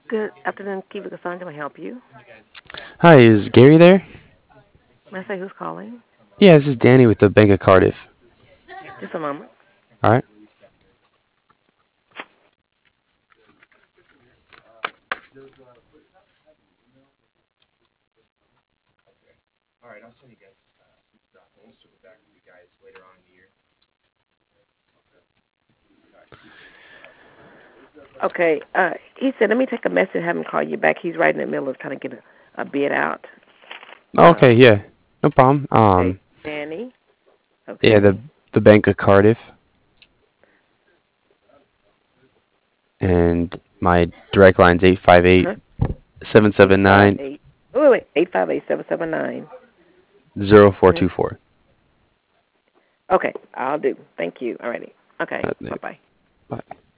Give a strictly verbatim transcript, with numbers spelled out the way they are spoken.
Good afternoon, Kiva Cassandra. Can I help you? Hi, is Gary there? May I say who's calling? Yeah, this is Danny with the Bank of Cardiff. Just a moment. All right. Okay. Uh, he said, let me take a message, have him call you back. He's right in the middle of trying to get a, a bid out. Oh, okay, Um, yeah, no problem. okay, Um, Danny. yeah, the Okay. the Bank of Cardiff, and my direct line's eight five eight Uh-huh. seven Eight seven five nine eight. Oh wait, eight five eight seven seven nine. zero four Mhm. two four. Okay, I'll do. Thank you. Alrighty. Okay. Bye bye. Bye.